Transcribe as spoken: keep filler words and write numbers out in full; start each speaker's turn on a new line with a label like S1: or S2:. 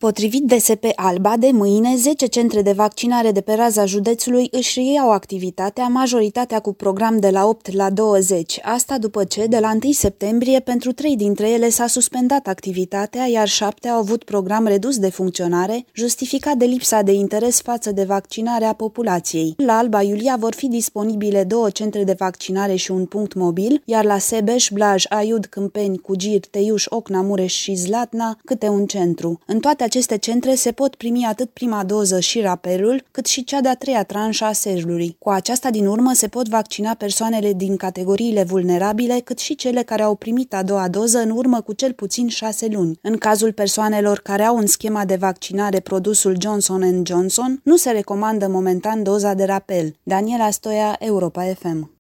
S1: Potrivit D S P Alba, de mâine, zece centre de vaccinare de pe raza județului își reiau activitatea, majoritatea cu program de la opt la douăzeci. Asta după ce, de la întâi septembrie, pentru trei dintre ele s-a suspendat activitatea, iar șapte au avut program redus de funcționare, justificat de lipsa de interes față de vaccinarea populației. La Alba Iulia vor fi disponibile două centre de vaccinare și un punct mobil, iar la Sebeș, Blaj, Aiud, Câmpeni, Cugir, Teiuș, Ocna, Mureș și Zlatna, câte un centru. În toate aceste centre se pot primi atât prima doză și rapelul, cât și cea de-a treia tranșă a sejlului. Cu aceasta din urmă se pot vaccina persoanele din categoriile vulnerabile, cât și cele care au primit a doua doză în urmă cu cel puțin șase luni. În cazul persoanelor care au în schema de vaccinare produsul Johnson and Johnson, nu se recomandă momentan doza de rapel. Daniela Stoia, Europa F M.